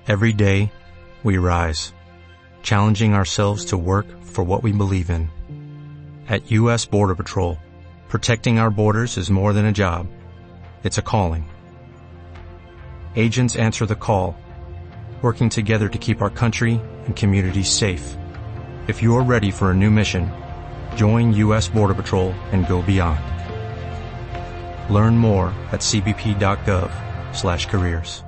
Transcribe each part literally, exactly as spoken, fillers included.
Every day, we rise, challenging ourselves to work for what we believe in. At U S Border Patrol, protecting our borders is more than a job. It's a calling. Agents answer the call, working together to keep our country and communities safe. If you are ready for a new mission, join U S Border Patrol and go beyond. Learn more at c b p dot gov slash careers.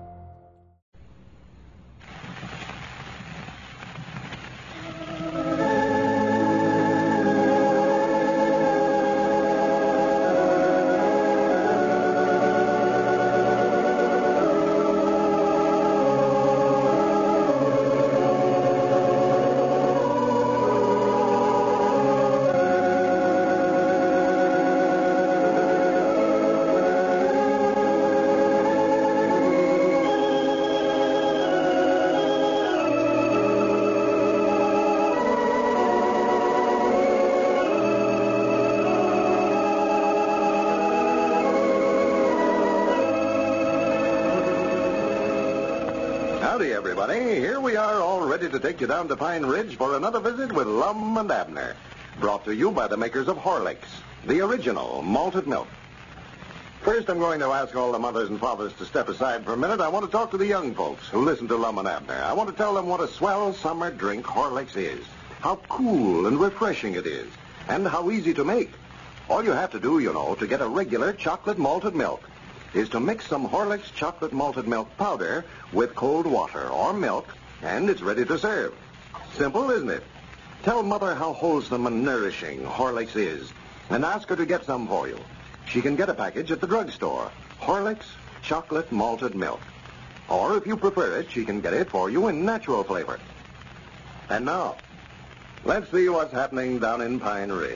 Howdy, everybody. Here we are, all ready to take you down to Pine Ridge for another visit with Lum and Abner. Brought to you by the makers of Horlicks, the original malted milk. First, I'm going to ask all the mothers and fathers to step aside for a minute. I want to talk to the young folks who listen to Lum and Abner. I want to tell them what a swell summer drink Horlicks is, how cool and refreshing it is, and how easy to make. All you have to do, you know, to get a regular chocolate malted milk is to mix some Horlicks chocolate malted milk powder with cold water or milk, and it's ready to serve. Simple, isn't it? Tell Mother how wholesome and nourishing Horlicks is, and ask her to get some for you. She can get a package at the drugstore, Horlicks chocolate malted milk. Or if you prefer it, she can get it for you in natural flavor. And now, let's see what's happening down in Pine Ridge.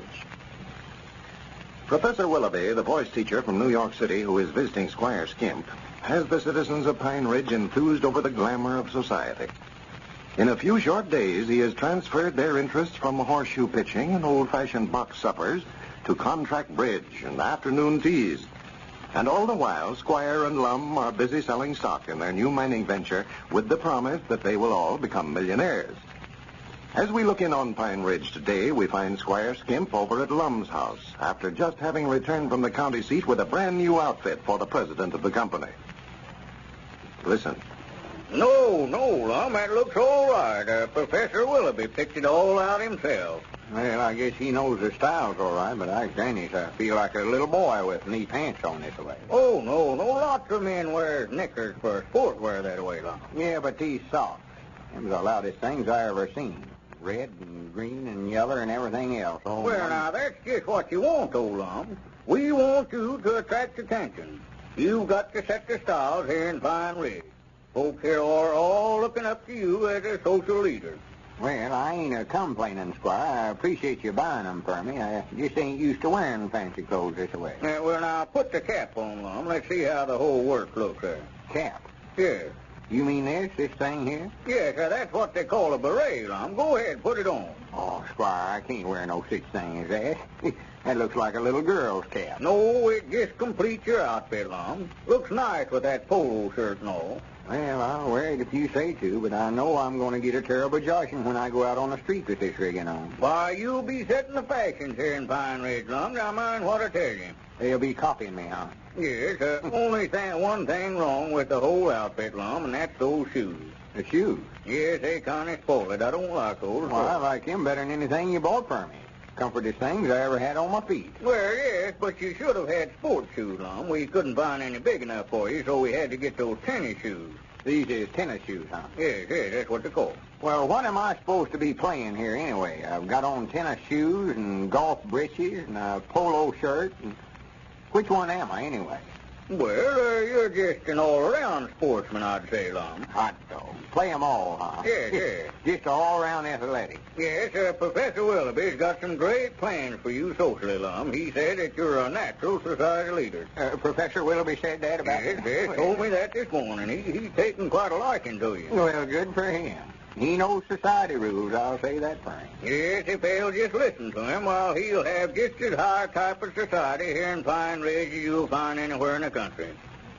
Professor Willoughby, the voice teacher from New York City who is visiting Squire Skimp, has the citizens of Pine Ridge enthused over the glamour of society. In a few short days, he has transferred their interests from horseshoe pitching and old-fashioned box suppers to contract bridge and afternoon teas. And all the while, Squire and Lum are busy selling stock in their new mining venture with the promise that they will all become millionaires. As we look in on Pine Ridge today, we find Squire Skimp over at Lum's house after just having returned from the county seat with a brand new outfit for the president of the company. Listen. No, no, Lum, that looks all right. Uh, Professor Willoughby picked it all out himself. Well, I guess he knows the style's all right, but I grannies, I feel like a little boy with neat pants on this way. Oh, no, no, lots of men wear knickers for sport wear that way, Lum. Yeah, but these socks, them the loudest things I ever seen. Red and green and yellow and everything else. Oh, well, my. now, that's just what you want, old Lum. We want you to attract attention. You've got to set the styles here in Pine Ridge. Folks here are all looking up to you as a social leader. Well, I ain't a complaining, Squire. I appreciate you buying them for me. I just ain't used to wearing fancy clothes this way. Uh, well, now, put the cap on, Lum. Let's see how the whole work looks there. Cap? Yes. You mean this, this thing here? Yes, uh, that's what they call a beret, Lum. Go ahead, put it on. Oh, Squire, I can't wear no such thing as that. That looks like a little girl's cap. No, it just completes your outfit, Lum. Looks nice with that polo shirt and all. Well, I'll wear it if you say to, but I know I'm going to get a terrible joshing when I go out on the street with this rigging on. Why, you'll be setting the fashions here in Pine Ridge, Lum. Now, mind what I tell you. They'll be copying me, huh? Yes, uh, only thing, one thing wrong with the whole outfit, Lum, and that's those shoes. The shoes? Yes, they kind of spoiled. I don't like those. Well, I like them better than anything you bought for me. Comfortest things I ever had on my feet. Well, yes, but you should have had sports shoes, Lum. We couldn't find any big enough for you, so we had to get those tennis shoes. These is tennis shoes, huh? Yes, yes, that's what they call. Well, what am I supposed to be playing here anyway? I've got on tennis shoes and golf breeches and a polo shirt. And which one am I anyway? Well, uh, you're just an all-around sportsman, I'd say, Lum. Hot dog. Play 'em all, huh? Yes, yes. Just an all-around athletic. Yes, uh, Professor Willoughby's got some great plans for you socially, Lum. He said that you're a natural society leader. Uh, Professor Willoughby said that about Yes, me? yes, told me that this morning. He, he's taken quite a liking to you. Well, good for him. He knows society rules, I'll say that for him. Yes, if they'll just listen to him, well, he'll have just as high type of society here in Pine Ridge as you'll find anywhere in the country.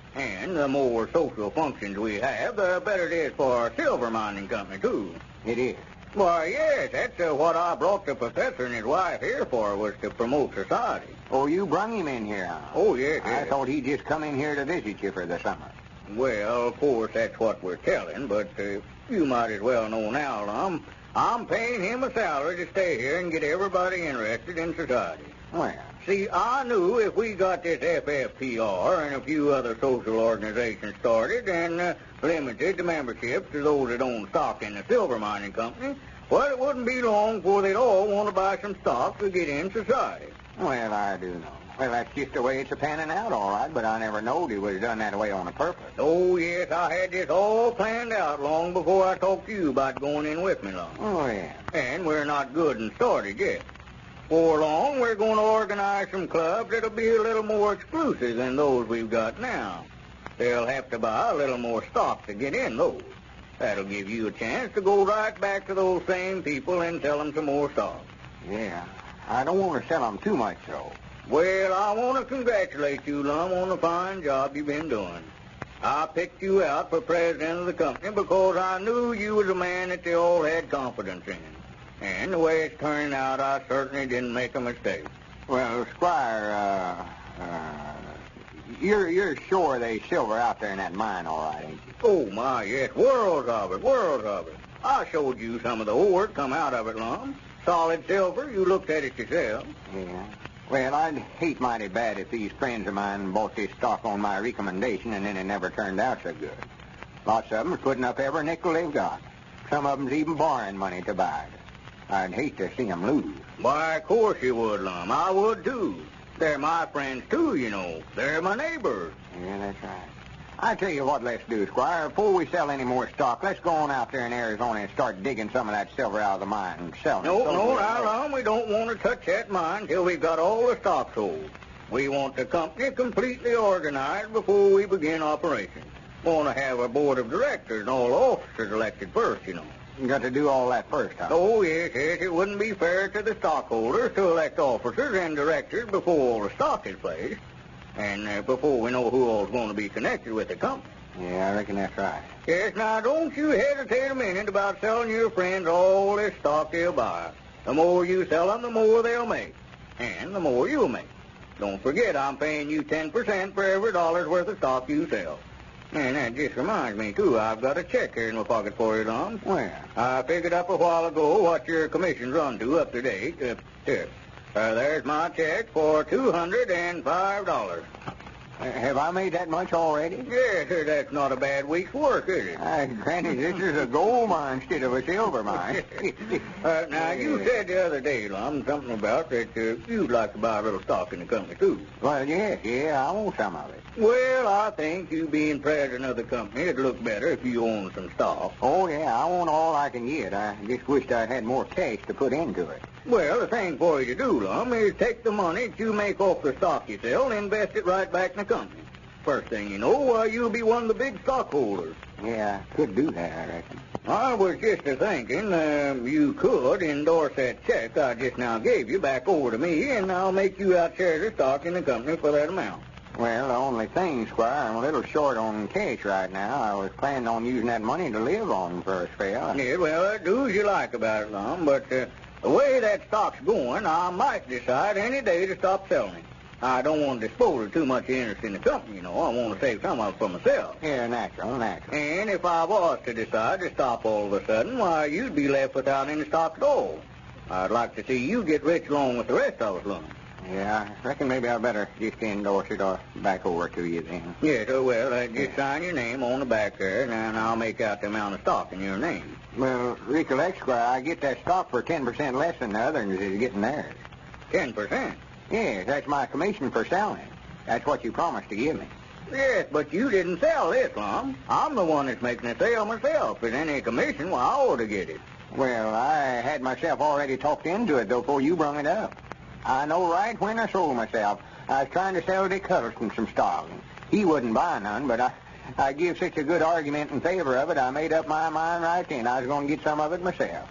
And the more social functions we have, the better it is for our silver mining company, too. It is. Why, yes, that's uh, what I brought the professor and his wife here for, was to promote society. Oh, you brung him in here, huh? Oh, yes, I yes. thought he'd just come in here to visit you for the summer. Well, of course, that's what we're telling, but uh, you might as well know now, Lum. I'm paying him a salary to stay here and get everybody interested in society. Well, See, I knew if we got this F F P R and a few other social organizations started and uh, limited the memberships to those that own stock in the silver mining company, well, it wouldn't be long before they'd all want to buy some stock to get in society. well, I do know. Well, that's just the way it's a panning out, all right, but I never knowed it was done that way on a purpose. Oh, yes, I had this all planned out long before I talked to you about going in with me, Lum. Oh, yeah. And we're not good and started yet. Before long, we're going to organize some clubs that'll be a little more exclusive than those we've got now. They'll have to buy a little more stock to get in those. That'll give you a chance to go right back to those same people and sell them some more stock. Yeah. I don't want to sell them too much, though. Well, I want to congratulate you, Lum, on the fine job you've been doing. I picked you out for president of the company because I knew you was a man that they all had confidence in. And the way it's turning out, I certainly didn't make a mistake. Well, Squire, uh, uh, you're, you're sure there's silver out there in that mine, all right, ain't you? Oh, my, yes, worlds of it, worlds of it. I showed you some of the ore that come out of it, Lum. Solid silver, you looked at it yourself. Yeah. Well, I'd hate mighty bad if these friends of mine bought this stock on my recommendation and then it never turned out so good. Lots of them are putting up every nickel they've got. Some of them's even borrowing money to buy it. I'd hate to see them lose. Why, of course you would, Lum. I would, too. They're my friends, too, you know. They're my neighbors. Yeah, that's right. I tell you what let's do, Squire. Before we sell any more stock, let's go on out there in Arizona and start digging some of that silver out of the mine and selling it. No, So no, we'll- now, Lum, we don't want to touch that mine till we've got all the stock sold. We want the company completely organized before we begin operations. Want to have a board of directors and all officers elected first, you know. You got to do all that first, huh? Oh, yes, yes, it wouldn't be fair to the stockholders to elect officers and directors before all the stock is placed, and uh, before we know who all's going to be connected with the company. Yeah, I reckon that's right. Yes, now, don't you hesitate a minute about selling your friends all this stock they'll buy. The more you sell them, the more they'll make, and the more you'll make. Don't forget, I'm paying you ten percent for every dollar's worth of stock you sell. And that just reminds me, too, I've got a check here in my pocket for you, Lum. Where? I figured up a while ago what your commissions run to up to date. Uh, here. Uh, there's my check for two hundred five dollars. Uh, have I made that much already? Yes, sir, that's not a bad week's work, is it? Uh, Granny, this is a gold mine instead of a silver mine. uh, now, you said the other day, Lum, something about that uh, you'd like to buy a little stock in the company, too. Well, yes, yeah, I want some of it. Well, I think you being president of the company, it'd look better if you owned some stock. Oh, yeah, I want all I can get. I just wished I had more cash to put into it. Well, the thing for you to do, Lum, is take the money that you make off the stock you sell and invest it right back in the company. First thing you know, uh, you'll be one of the big stockholders. Yeah, I could do that, I reckon. I was just a-thinking um, you could endorse that check I just now gave you back over to me, and I'll make you out share the stock in the company for that amount. Well, the only thing, Squire, I'm a little short on cash right now. I was planning on using that money to live on for a spell. Yeah, well, do as you like about it, Lum, but uh, the way that stock's going, I might decide any day to stop selling it. I don't want to dispose of too much interest in the company, you know. I want to save some of it for myself. Yeah, natural, natural. And if I was to decide to stop all of a sudden, why, you'd be left without any stock at all. I'd like to see you get rich along with the rest of us, Lum. Yeah, I reckon maybe I better just endorse it or back over to you then. Yes, oh, well, uh, just sign your name on the back there, and then I'll make out the amount of stock in your name. Well, recollect, Squire, I get that stock for ten percent less than the others is getting theirs. Ten percent? Yes, that's my commission for selling. That's what you promised to give me. Yes, but you didn't sell this, Lum. I'm the one that's making the sale myself. If there's any commission, well, I ought to get it. Well, I had myself already talked into it, though, before you brung it up. I know right when I sold myself. I was trying to sell Dick Huddleston some stock. He wouldn't buy none, but I, I give such a good argument in favor of it, I made up my mind right then. I was going to get some of it myself.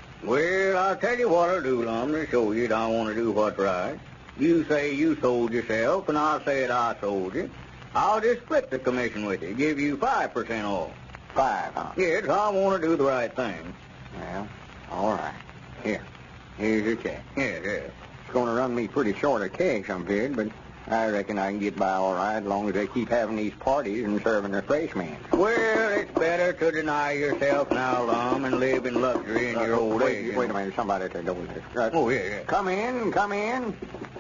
Well, I'll tell you what I'll do, Lum, to show you that I want to do what's right. You say you sold yourself, and I said I sold you. I'll just split the commission with you, give you five percent off. Five, huh? Yes, I want to do the right thing. Well, all right. Here. Here's your check. Yes, yes. It's going to run me pretty short of cash, I'm feared, but I reckon I can get by all right as long as they keep having these parties and serving refreshments. Well, it's better to deny yourself now, Lum, and live in luxury in Uh, your old wait, age. Wait a minute. Somebody at the door there. Uh, Oh, yeah, yeah. Come in. Come in.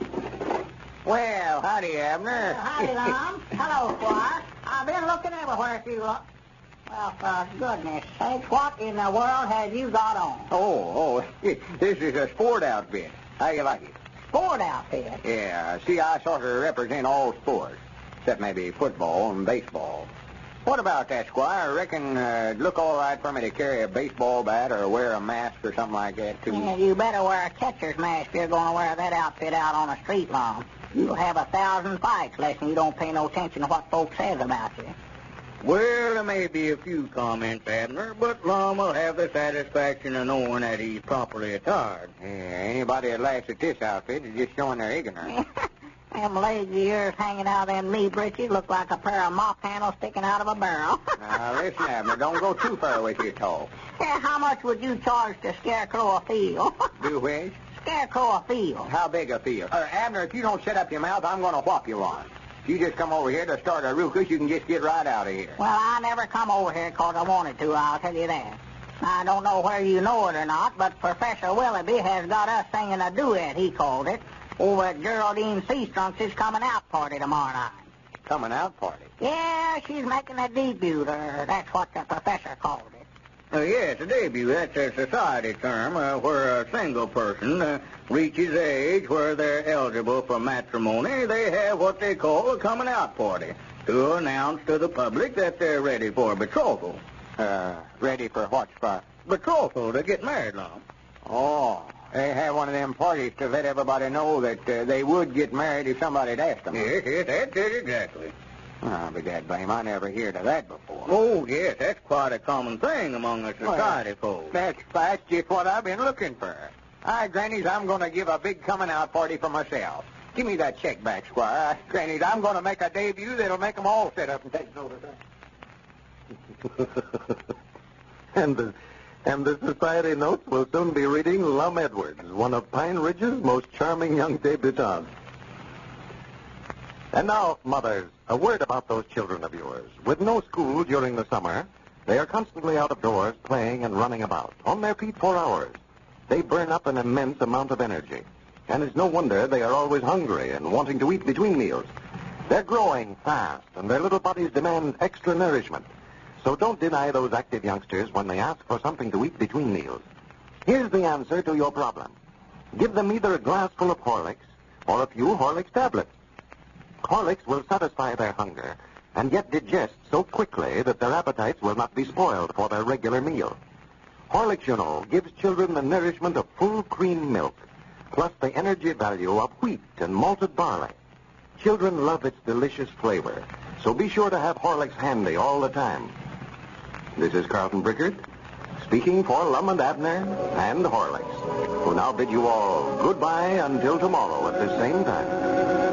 Well, howdy, Abner. Howdy, Lum. Hello, Squire. I've been looking everywhere for you. Well, for goodness sakes, what in the world have you got on? Oh, oh, this is a sport outfit. How you like it? Sport outfit. Yeah, see, I sort of represent all sports, except maybe football and baseball. What about that, Squire? I reckon uh, it'd look all right for me to carry a baseball bat or wear a mask or something like that, too. Yeah, you better wear a catcher's mask if you're going to wear that outfit out on the street, Lum. You'll have a thousand fights lest you don't pay no attention to what folks says about you. Well, there may be a few comments, Abner, but Lum will have the satisfaction of knowing that he's properly attired. Yeah, anybody that laughs at this outfit is just showing their ignorance. Them legs of yours hanging out of them knee breeches look like a pair of mop handles sticking out of a barrel. Now, listen, Abner, don't go too far with your talk. Yeah, how much would you charge to scarecrow a field? Do which? Scarecrow a field. How big a field? Uh, Abner, if you don't shut up your mouth, I'm going to whop you on. If you just come over here to start a ruckus, you can just get right out of here. Well, I never come over here 'cause I wanted to, I'll tell you that. I don't know whether you know it or not, but Professor Willoughby has got us singing a duet, he called it, over at Geraldine Seastrunk's coming out party tomorrow night. Coming out party? Yeah, she's making a debut, or that's what the professor called it. Uh, yes, a debut. That's a society term uh, where a single person uh, reaches age where they're eligible for matrimony. They have what they call a coming out party to announce to the public that they're ready for betrothal. Uh, ready for what, Spot? Betrothal, to get married, Lum. Oh, they have one of them parties to let everybody know that uh, they would get married if somebody'd asked them. Yes, yes, that's it exactly. Oh, but that blame, I never heard of that before. Oh, yes, that's quite a common thing among the society folks. That's, that's just what I've been looking for. Hi, Grannies, I'm going to give a big coming out party for myself. Give me that check back, Squire. Grannies, I'm going to make a debut that'll make them all sit up and take notice. and the and the society notes will soon be reading Lum Edwards, one of Pine Ridge's most charming young debutantes. And now, mothers, a word about those children of yours. With no school during the summer, they are constantly out of doors playing and running about, on their feet for hours. They burn up an immense amount of energy, and it's no wonder they are always hungry and wanting to eat between meals. They're growing fast, and their little bodies demand extra nourishment. So don't deny those active youngsters when they ask for something to eat between meals. Here's the answer to your problem. Give them either a glass full of Horlicks or a few Horlicks tablets. Horlicks will satisfy their hunger and yet digest so quickly that their appetites will not be spoiled for their regular meal. Horlicks, you know, gives children the nourishment of full cream milk, plus the energy value of wheat and malted barley. Children love its delicious flavor, so be sure to have Horlicks handy all the time. This is Carlton Brickert, speaking for Lum and Abner and Horlicks, who now bid you all goodbye until tomorrow at the same time.